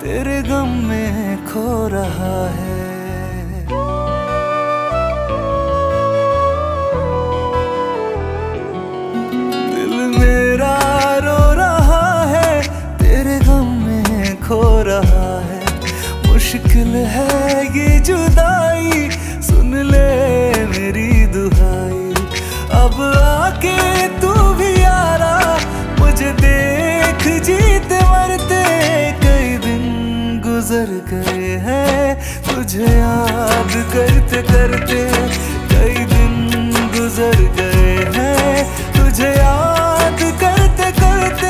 तेरे गम में खो रहा है। दिल मेरा रो रहा है, तेरे गम में खो रहा है। मुश्किल है ये जुदाई, सुन ले मेरी दुहाई। अब आके तू भी यारा, मुझे देख जीते मरते कई दिन गुजर गए हैं। तुझे याद करते करते कई दिन गुजर गए हैं। तुझे याद करते करते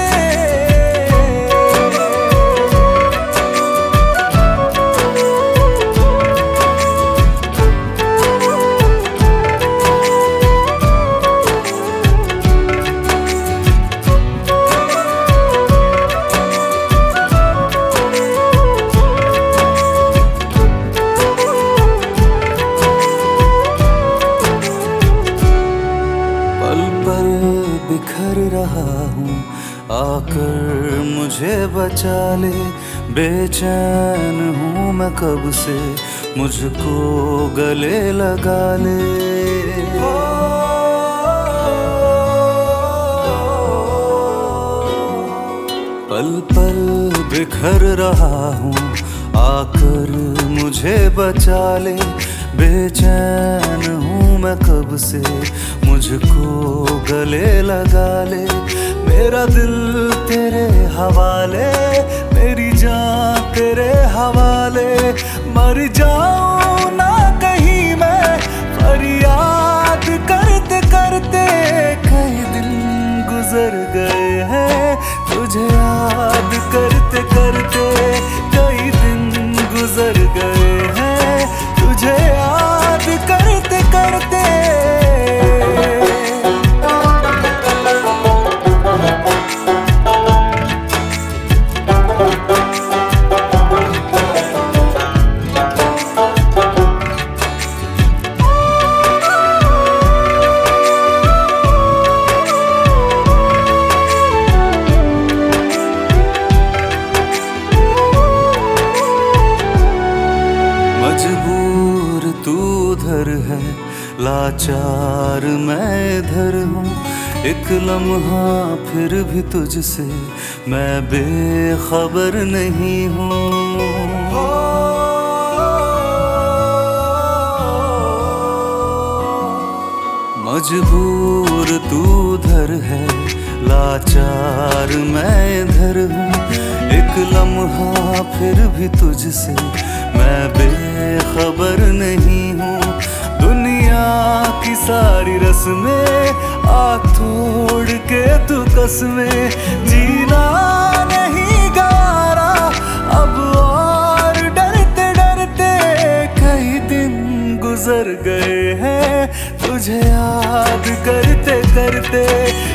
बिखर रहा हूँ, आकर मुझे बचा ले। बेचैन हूँ मैं कब से, मुझको गले लगा ले। पल पल बिखर रहा हूँ, आकर मुझे बचा ले। बेचैन हूँ मैं कब से, मुझको गले लगा ले। मेरा दिल तेरे हवाले, मेरी जान तेरे हवाले। मर जाऊं ना कहीं मैं, फरियाद करते करते कई दिन गुजर गए हैं। तुझे याद करते करते कई दिन गुजर गए हैं। तुझे याद करते करते मजबूर तू उधर है, लाचार मैं इधर हूँ। एक लम्हा फिर भी तुझसे मैं बेखबर नहीं हूँ। मजबूर तू उधर है, लाचार मैं इधर हूँ। एक लम्हा फिर भी तुझसे मैं बेखबर नहीं हूँ। दुनिया की सारी रस्में आ तोड़ के तू कसमें, जीना नहीं गारा अब और डरते डरते कई दिन गुजर गए हैं। तुझे याद करते करते